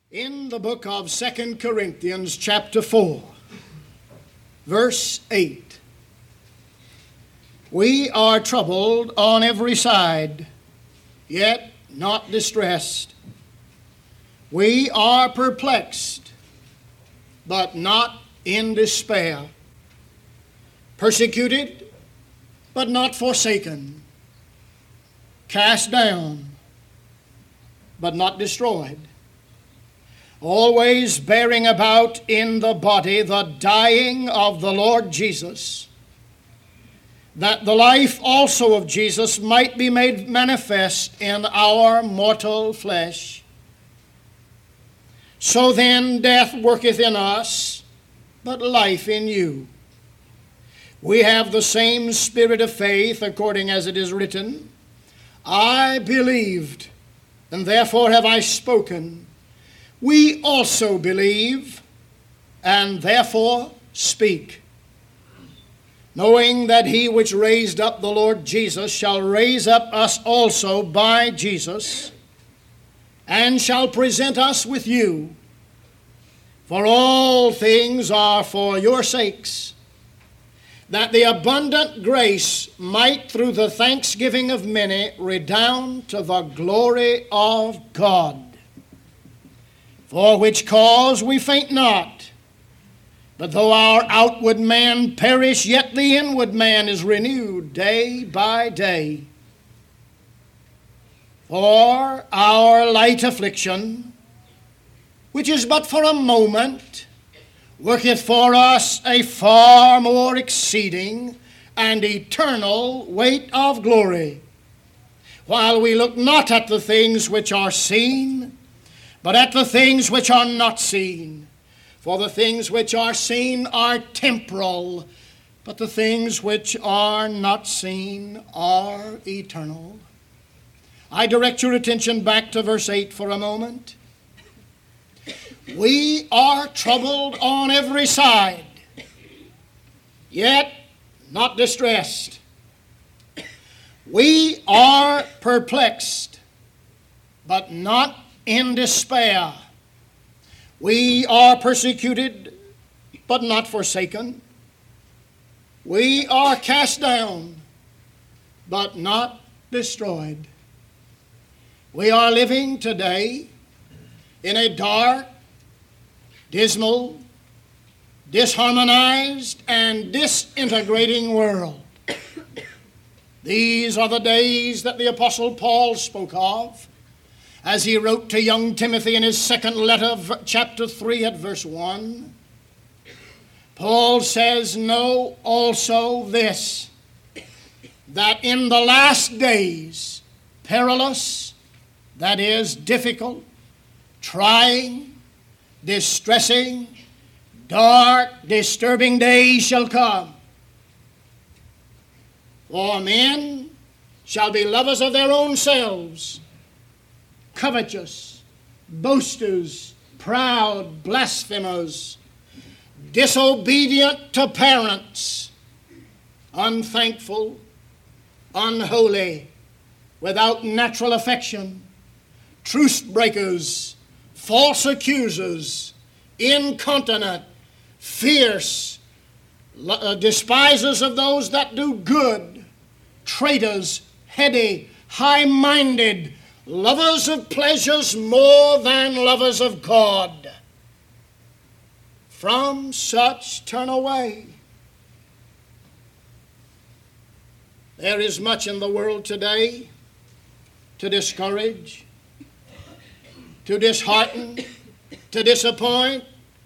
In the book of 2 Corinthians chapter 4, verse 8, we are troubled on every side, yet not distressed. We are perplexed, but not in despair. Persecuted, but not forsaken. Cast down, but not destroyed. Always bearing about in the body the dying of the Lord Jesus, that the life also of Jesus might be made manifest in our mortal flesh. So then death worketh in us, but life in you. We have the same spirit of faith, according as it is written, I believed, and therefore have I spoken. We also believe, and therefore speak, knowing that he which raised up the Lord Jesus shall raise up us also by Jesus, and shall present us with you. For all things are for your sakes, that the abundant grace might through the thanksgiving of many redound to the glory of God. For which cause we faint not, but though our outward man perish, yet the inward man is renewed day by day. For our light affliction, which is but for a moment, worketh for us a far more exceeding and eternal weight of glory, while we look not at the things which are seen, but at the things which are not seen. For the things which are seen are temporal, but the things which are not seen are eternal. I direct your attention back to verse 8 for a moment. We are troubled on every side, yet not distressed. We are perplexed, but not in despair. We are persecuted, but not forsaken. We are cast down, but not destroyed. We are living today in a dark, dismal, disharmonized, and disintegrating world. These are the days that the Apostle Paul spoke of as he wrote to young Timothy in his second letter, chapter 3 at verse 1. Paul says, know also this, that in the last days, perilous, that is difficult, trying, distressing, dark, disturbing days shall come. For men shall be lovers of their own selves, covetous, boasters, proud, blasphemers, disobedient to parents, unthankful, unholy, without natural affection, truce breakers, false accusers, incontinent, fierce, despisers of those that do good, traitors, heady, high-minded, lovers of pleasures more than lovers of God. From such turn away. There is much in the world today to discourage, to dishearten, to disappoint,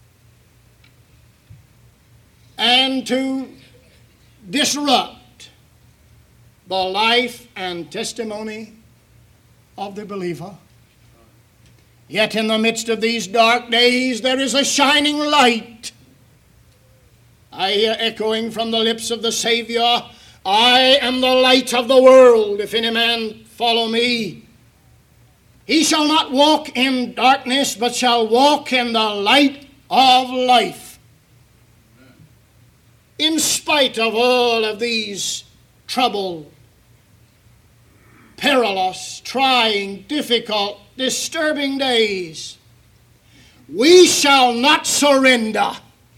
and to disrupt the life and testimony of the believer. Yet in the midst of these dark days there is a shining light. I hear echoing from the lips of the Savior, I am the light of the world. If any man follow me, he shall not walk in darkness, but shall walk in the light of life. In spite of all of these trouble, perilous, trying, difficult, disturbing days, we shall not surrender.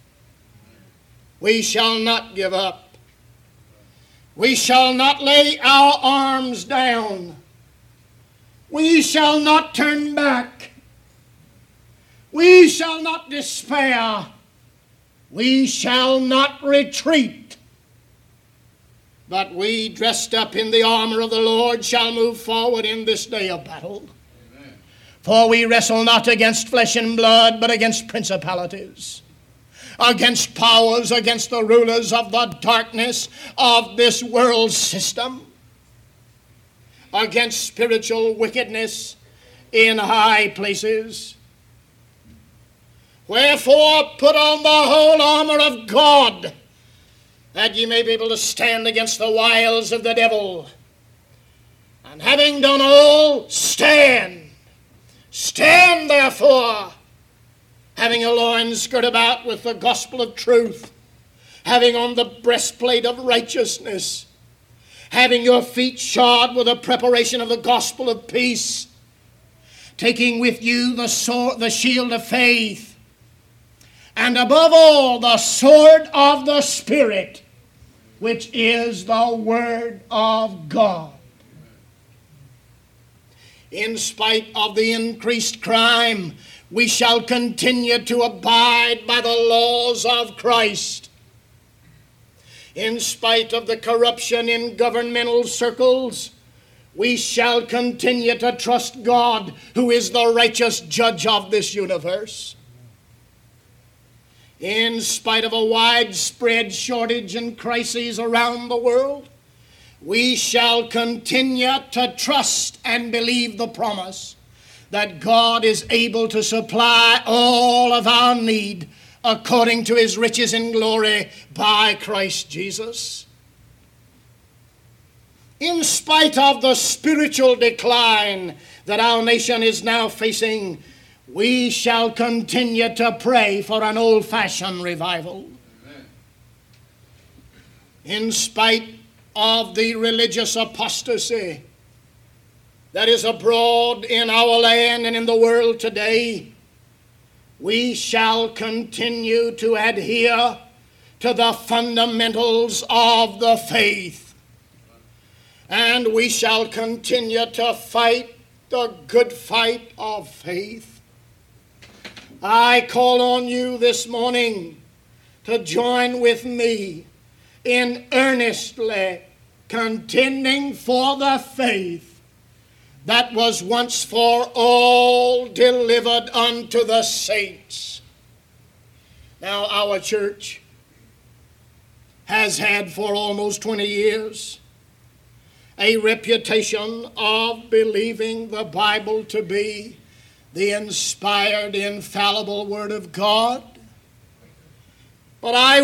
We shall not give up. We shall not lay our arms down. We shall not turn back. We shall not despair. We shall not retreat. But we, dressed up in the armor of the Lord, shall move forward in this day of battle. Amen. For we wrestle not against flesh and blood, but against principalities, against powers, against the rulers of the darkness of this world system, against spiritual wickedness in high places. Wherefore, put on the whole armor of God, that ye may be able to stand against the wiles of the devil. And having done all, stand. Stand therefore, having a loins girt about with the gospel of truth, having on the breastplate of righteousness, having your feet shod with the preparation of the gospel of peace, taking with you the sword, the shield of faith, and above all, the sword of the Spirit, which is the Word of God. In spite of the increased crime, we shall continue to abide by the laws of Christ. In spite of the corruption in governmental circles, we shall continue to trust God, who is the righteous judge of this universe. In spite of a widespread shortage and crises around the world, we shall continue to trust and believe the promise that God is able to supply all of our need according to his riches in glory by Christ Jesus. In spite of the spiritual decline that our nation is now facing, we shall continue to pray for an old-fashioned revival. Amen. In spite of the religious apostasy that is abroad in our land and in the world today, we shall continue to adhere to the fundamentals of the faith. And we shall continue to fight the good fight of faith. I call on you this morning to join with me in earnestly contending for the faith that was once for all delivered unto the saints. Now, our church has had for almost 20 years a reputation of believing the Bible to be the inspired, infallible Word of God. But I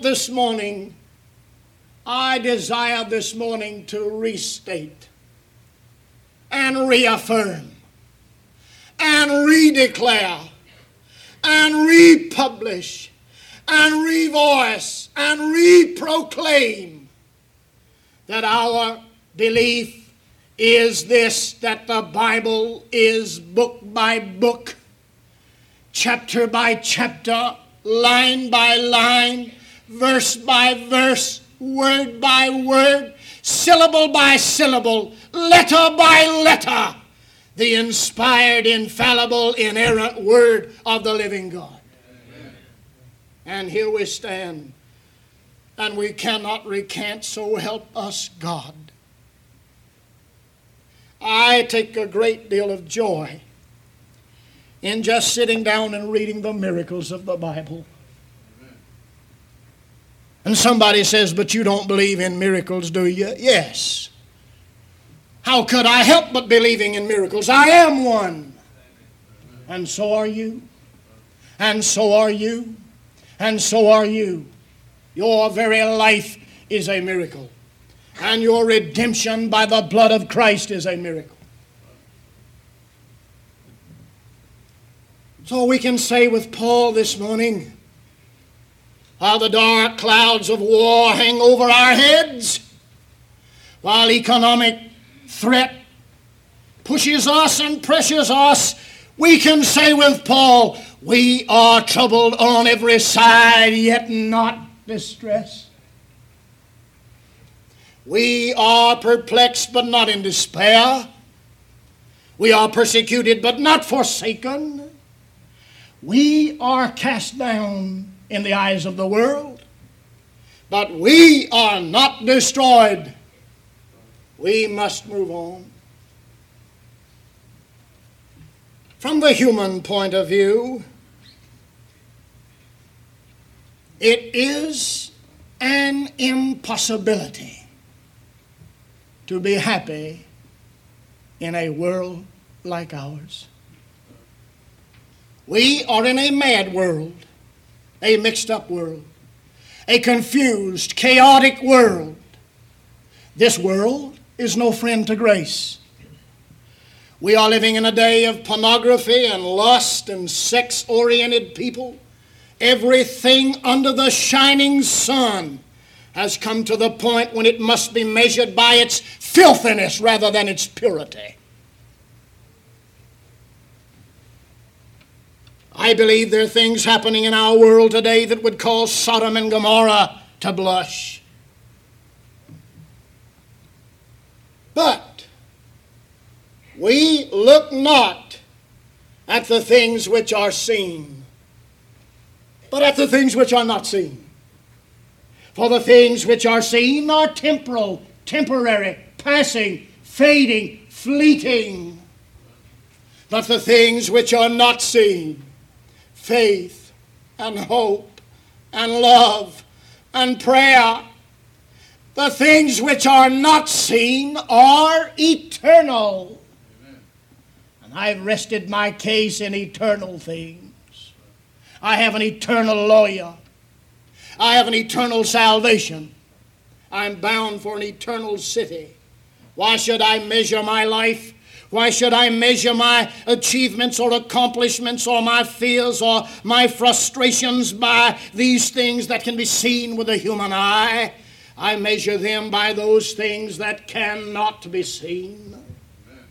desire this morning to restate and reaffirm and redeclare and republish and revoice and reproclaim that our belief is this, that the Bible is book by book, chapter by chapter, line by line, verse by verse, word by word, syllable by syllable, letter by letter, the inspired, infallible, inerrant Word of the living God. Amen. And here we stand, and we cannot recant, so help us God. I take a great deal of joy in just sitting down and reading the miracles of the Bible. And somebody says, but you don't believe in miracles, do you? Yes. How could I help but believing in miracles? I am one. And so are you. And so are you. And so are you. Your very life is a miracle. And your redemption by the blood of Christ is a miracle. So we can say with Paul this morning, while the dark clouds of war hang over our heads, while economic threat pushes us and pressures us, we can say with Paul, We are troubled on every side, yet not distressed. We are perplexed, but not in despair. We are persecuted, but not forsaken. We are cast down in the eyes of the world, but we are not destroyed. We must move on. From the human point of view, it is an impossibility to be happy in a world like ours. We are in a mad world, a mixed up world, a confused, chaotic world. This world is no friend to grace. We are living in a day of pornography and lust and sex-oriented people. Everything under the shining sun has come to the point when it must be measured by its filthiness rather than its purity. I believe there are things happening in our world today that would cause Sodom and Gomorrah to blush. But we look not at the things which are seen, but at the things which are not seen. For the things which are seen are temporal, temporary, passing, fading, fleeting. But the things which are not seen, faith and hope and love and prayer, the things which are not seen are eternal. Amen. And I've rested my case in eternal things. I have an eternal lawyer. I have an eternal salvation. I'm bound for an eternal city. Why should I measure my life? Why should I measure my achievements or accomplishments or my fears or my frustrations by these things that can be seen with the human eye? I measure them by those things that cannot be seen. Amen.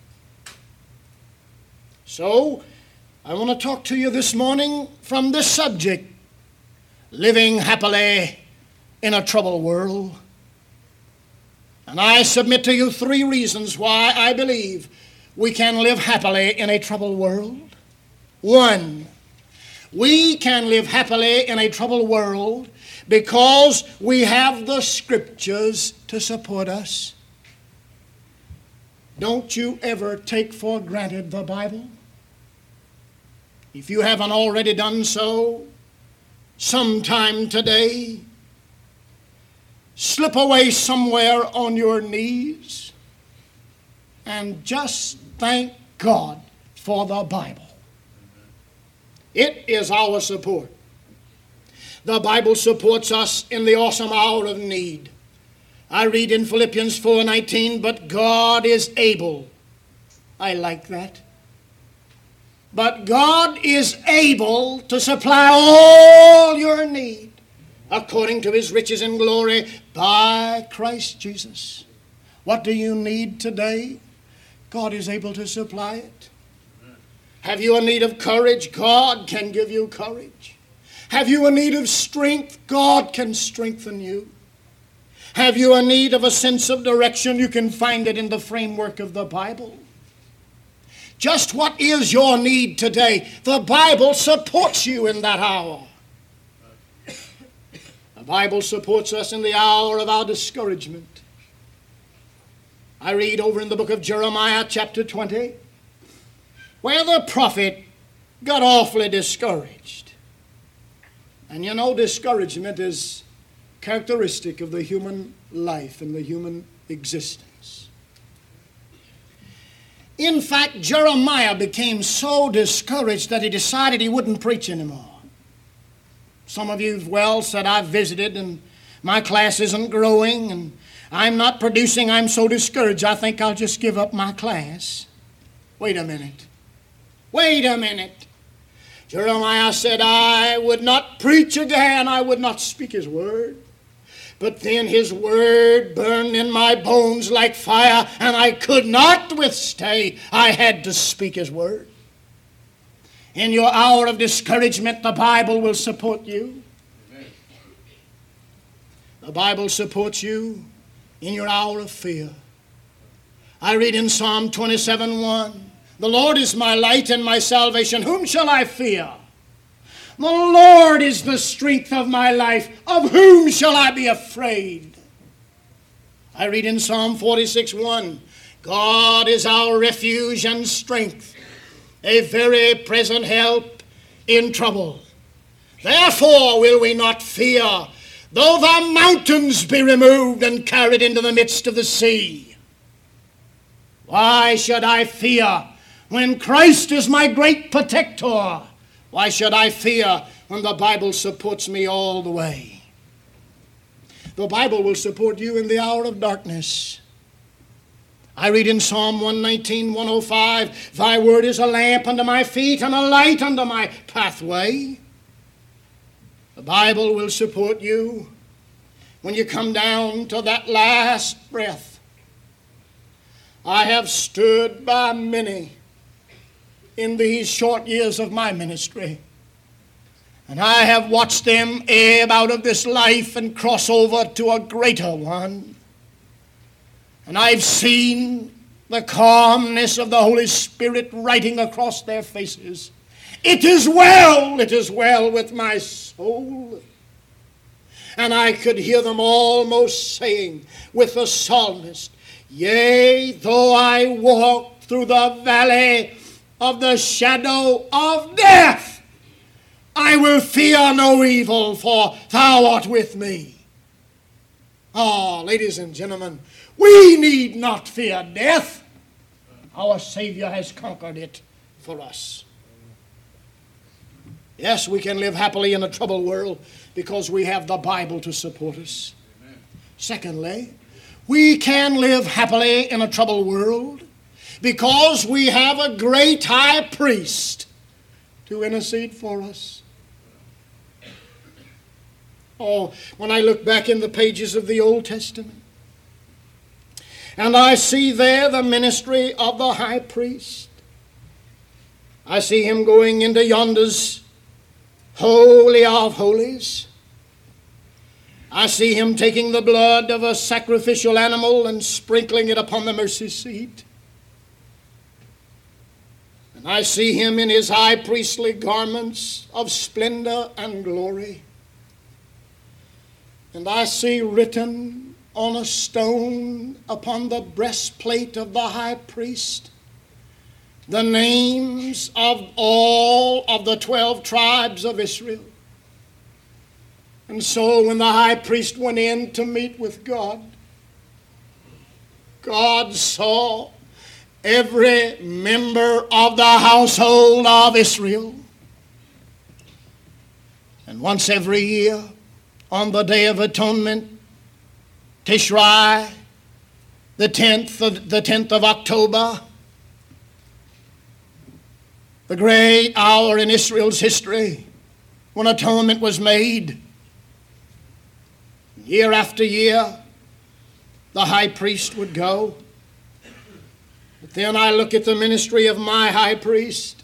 So, I want to talk to you this morning from this subject, living happily in a troubled world. And I submit to you 3 reasons why I believe we can live happily in a troubled world. 1, we can live happily in a troubled world because we have the Scriptures to support us. Don't you ever take for granted the Bible. If you haven't already done so, sometime today, slip away somewhere on your knees and just thank God for the Bible. It is our support. The Bible supports us in the awesome hour of need. I read in Philippians 4:19, but God is able. I like that. But God is able to supply all your need according to His riches and glory by Christ Jesus. What do you need today? God is able to supply it. Have you a need of courage? God can give you courage. Have you a need of strength? God can strengthen you. Have you a need of a sense of direction? You can find it in the framework of the Bible. Just what is your need today? The Bible supports you in that hour. The Bible supports us in the hour of our discouragement. I read over in the book of Jeremiah chapter 20, where the prophet got awfully discouraged. And you know, discouragement is characteristic of the human life and the human existence. In fact, Jeremiah became so discouraged that he decided he wouldn't preach anymore. Some of you have well said, I've visited and my class isn't growing and I'm not producing, I'm so discouraged, I think I'll just give up my class. Wait a minute. Wait a minute. Jeremiah said, I would not preach again, I would not speak His word. But then His word burned in my bones like fire, and I could not withstay. I had to speak His word. In your hour of discouragement, the Bible will support you. The Bible supports you in your hour of fear. I read in Psalm 27:1, the Lord is my light and my salvation. Whom shall I fear? The Lord is the strength of my life. Of whom shall I be afraid? I read in Psalm 46:1, God is our refuge and strength, a very present help in trouble. Therefore will we not fear, though the mountains be removed and carried into the midst of the sea. Why should I fear when Christ is my great protector? Why should I fear when the Bible supports me all the way? The Bible will support you in the hour of darkness. I read in Psalm 119, 105, Thy word is a lamp unto my feet and a light unto my pathway. The Bible will support you when you come down to that last breath. I have stood by many in these short years of my ministry, and I have watched them ebb out of this life and cross over to a greater one. And I've seen the calmness of the Holy Spirit writing across their faces. It is well with my soul. And I could hear them almost saying with the psalmist, Yea, though I walk through the valley of the shadow of death, I will fear no evil, for thou art with me. Ah, ladies and gentlemen, we need not fear death. Our Savior has conquered it for us. Yes, we can live happily in a troubled world because we have the Bible to support us. Amen. Secondly, we can live happily in a troubled world because we have a great high priest to intercede for us. Oh, when I look back in the pages of the Old Testament, and I see there the ministry of the high priest, I see him going into yonder's Holy of Holies. I see him taking the blood of a sacrificial animal and sprinkling it upon the mercy seat. And I see him in his high priestly garments of splendor and glory. And I see written on a stone upon the breastplate of the high priest the names of all of the 12 tribes of Israel. And so when the high priest went in to meet with God, God saw every member of the household of Israel. And once every year, on the Day of Atonement, Tishri, the 10th of October, the great hour in Israel's history when atonement was made. Year after year, the high priest would go. But then I look at the ministry of my high priest,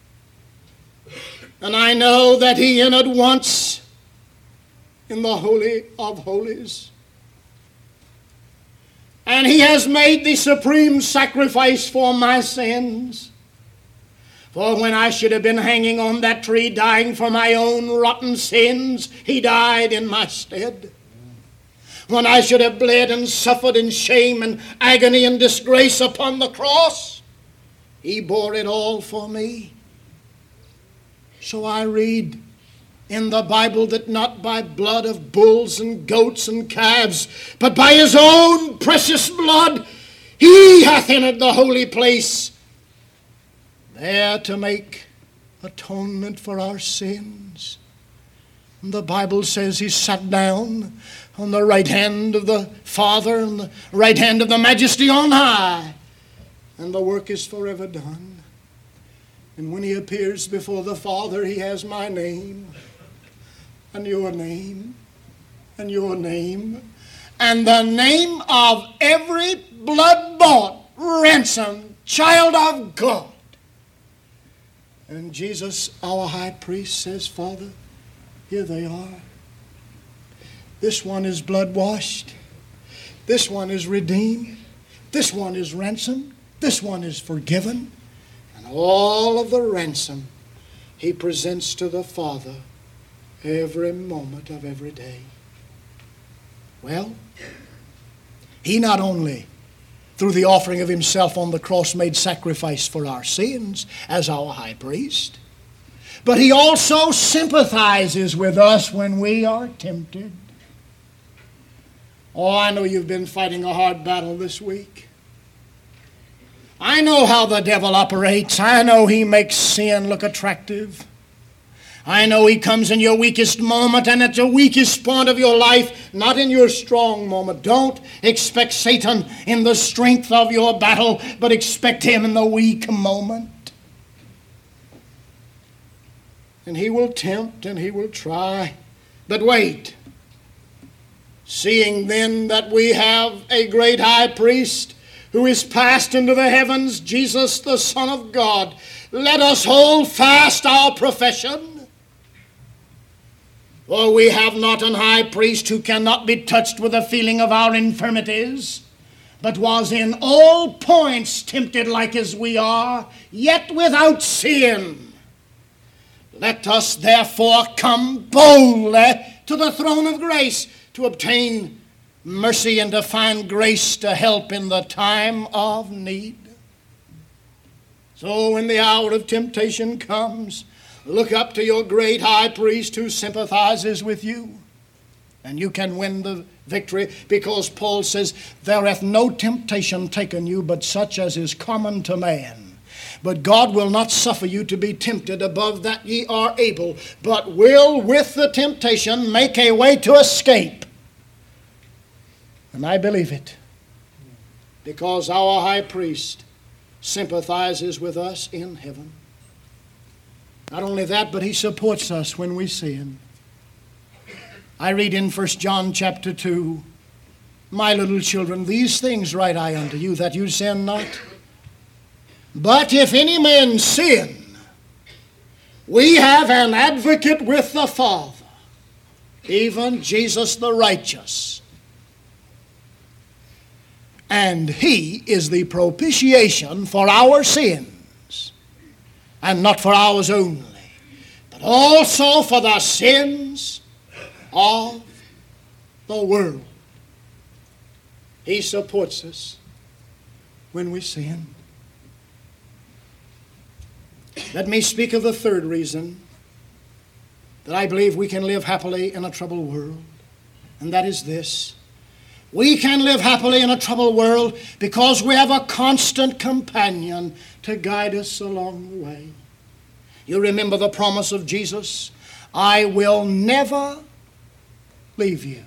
and I know that he entered once in the Holy of Holies. And he has made the supreme sacrifice for my sins. For when I should have been hanging on that tree dying for my own rotten sins, he died in my stead. When I should have bled and suffered in shame and agony and disgrace upon the cross, he bore it all for me. So I read in the Bible that not by blood of bulls and goats and calves, but by his own precious blood, he hath entered the holy place, there to make atonement for our sins. And the Bible says he sat down on the right hand of the Father and the right hand of the Majesty on high, and the work is forever done. And when he appears before the Father, he has my name and your name and your name and the name of every blood-bought, ransomed child of God. And Jesus, our high priest, says, Father, here they are. This one is blood washed. This one is redeemed. This one is ransomed. This one is forgiven. And all of the ransom he presents to the Father every moment of every day. Well, he not only, through the offering of himself on the cross, made sacrifice for our sins as our high priest, but he also sympathizes with us when we are tempted. Oh, I know you've been fighting a hard battle this week. I know how the devil operates. I know he makes sin look attractive. I know he comes in your weakest moment and at the weakest point of your life, not in your strong moment. Don't expect Satan in the strength of your battle, but expect him in the weak moment. And he will tempt and he will try. But wait. Seeing then that we have a great high priest who is passed into the heavens, Jesus the Son of God, let us hold fast our profession. For we have not an high priest who cannot be touched with the feeling of our infirmities, but was in all points tempted like as we are, yet without sin. Let us therefore come boldly to the throne of grace to obtain mercy and to find grace to help in the time of need. So when the hour of temptation comes, look up to your great high priest who sympathizes with you, and you can win the victory, because Paul says, there hath no temptation taken you but such as is common to man. But God will not suffer you to be tempted above that ye are able, but will with the temptation make a way to escape. And I believe it, because our high priest sympathizes with us in heaven. Not only that, but he supports us when we sin. I read in 1 John chapter 2, my little children, these things write I unto you, that you sin not. But if any man sin, we have an advocate with the Father, even Jesus the righteous. And he is the propitiation for our sins, and not for ours only, but also for the sins of the world. He supports us when we sin. Let me speak of the third reason that I believe we can live happily in a troubled world, and that is this. We can live happily in a troubled world because we have a constant companion to guide us along the way. You remember the promise of Jesus, I will never leave you.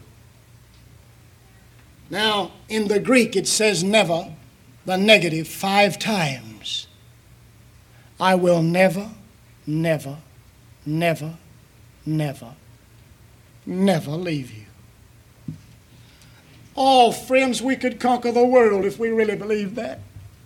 Now, in the Greek it says never, the negative, 5 times. I will never, never, never, never, never leave you. Oh, friends, we could conquer the world if we really believed that.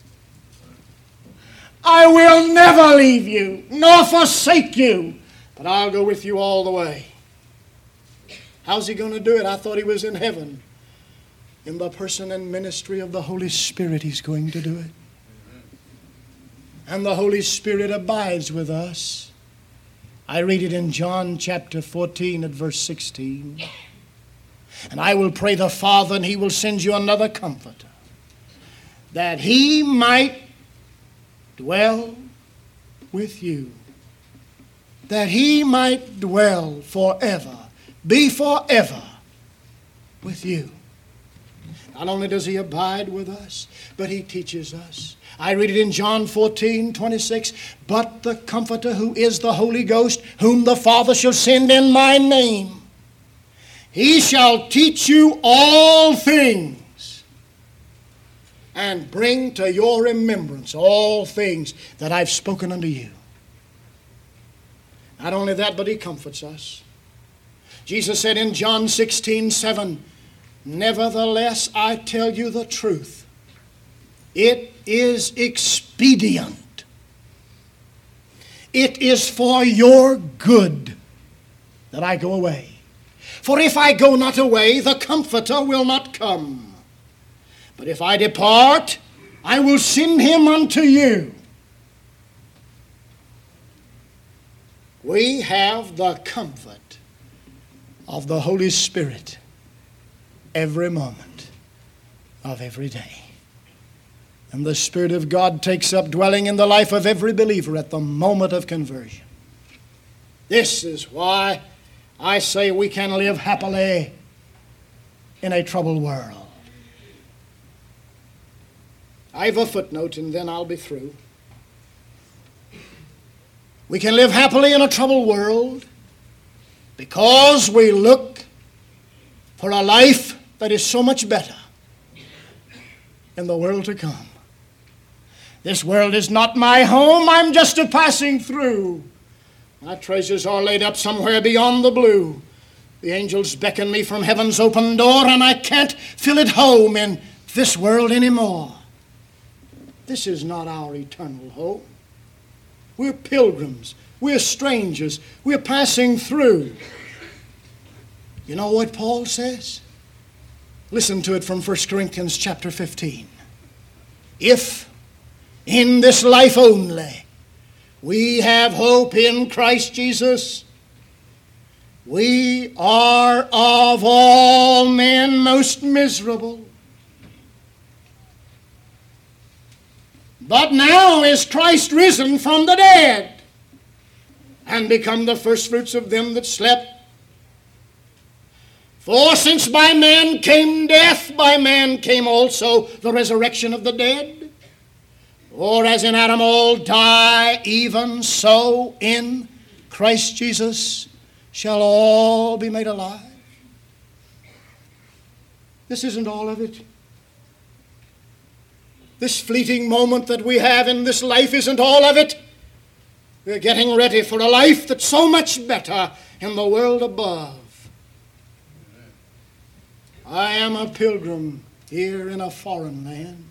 I will never leave you, nor forsake you, but I'll go with you all the way. How's he going to do it? I thought he was in heaven. In the person and ministry of the Holy Spirit, he's going to do it. And the Holy Spirit abides with us. I read it in John chapter 14 at verse 16. And I will pray the Father, and he will send you another comforter, that he might dwell with you, that he might dwell forever, be forever with you. Not only does he abide with us, but he teaches us. I read it in John 14:26. But the Comforter, who is the Holy Ghost, whom the Father shall send in my name, he shall teach you all things and bring to your remembrance all things that I've spoken unto you. Not only that, but he comforts us. Jesus said in John 16:7, nevertheless, I tell you the truth. It is expedient. It is for your good that I go away. For if I go not away, the Comforter will not come. But if I depart, I will send him unto you. We have the comfort of the Holy Spirit every moment of every day. And the Spirit of God takes up dwelling in the life of every believer at the moment of conversion. This is why I say we can live happily in a troubled world. I have a footnote and then I'll be through. We can live happily in a troubled world because we look for a life that is so much better in the world to come. This world is not my home. I'm just a passing through. My treasures are laid up somewhere beyond the blue. The angels beckon me from heaven's open door, and I can't feel at home in this world anymore. This is not our eternal home. We're pilgrims. We're strangers. We're passing through. You know what Paul says? Listen to it from 1 Corinthians chapter 15. If in this life only we have hope in Christ Jesus, we are of all men most miserable. But now is Christ risen from the dead and become the firstfruits of them that slept. For since by man came death, by man came also the resurrection of the dead. For as in Adam all die, even so in Christ Jesus shall all be made alive. This isn't all of it. This fleeting moment that we have in this life isn't all of it. We're getting ready for a life that's so much better in the world above. I am a pilgrim here in a foreign land.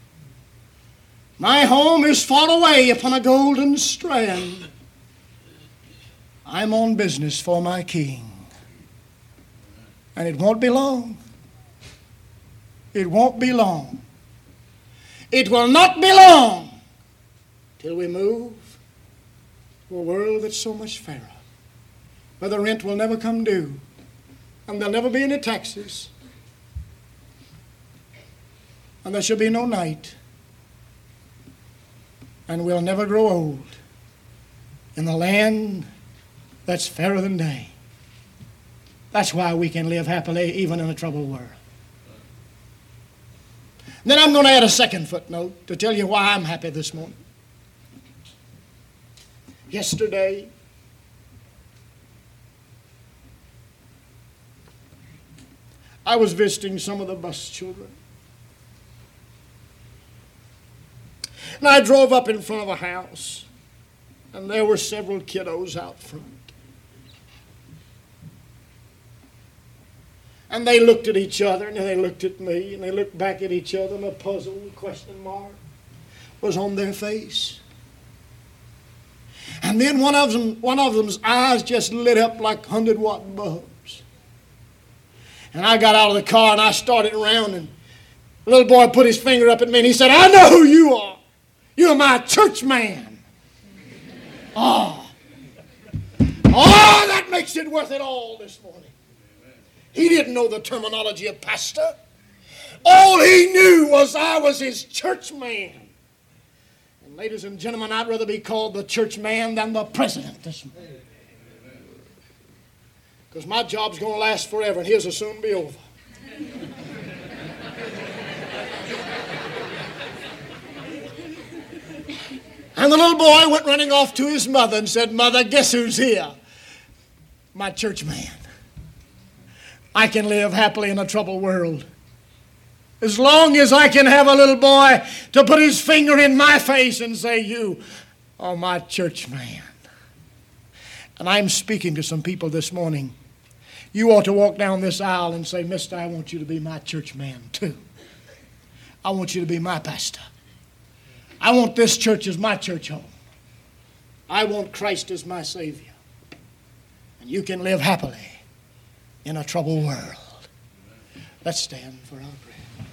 My home is far away upon a golden strand. I'm on business for my King. And it won't be long. It won't be long. It will not be long till we move to a world that's so much fairer, where the rent will never come due, and there'll never be any taxes, and there shall be no night, and we'll never grow old in the land that's fairer than day. That's why we can live happily even in a troubled world. Then I'm going to add a second footnote to tell you why I'm happy this morning. Yesterday, I was visiting some of the bus children. And I drove up in front of a house, and there were several kiddos out front. And they looked at each other, and then they looked at me, and they looked back at each other, and a puzzled question mark was on their face. And then one of them's eyes just lit up like 100-watt bulbs. And I got out of the car, and I started around, and the little boy put his finger up at me, and he said, "I know who you are. You're my church man." Oh, that makes it worth it all this morning. He didn't know the terminology of pastor. All he knew was I was his church man. And ladies and gentlemen, I'd rather be called the church man than the president this morning. Because my job's going to last forever, and his will soon be over. And the little boy went running off to his mother and said, "Mother, guess who's here? My church man. I can live happily in a troubled world. As long as I can have a little boy to put his finger in my face and say, 'You are my church man.'" And I'm speaking to some people this morning. You ought to walk down this aisle and say, "Mister, I want you to be my church man too. I want you to be my pastor. I want this church as my church home." I want Christ as my Savior. And you can live happily in a troubled world. Let's stand for our prayer.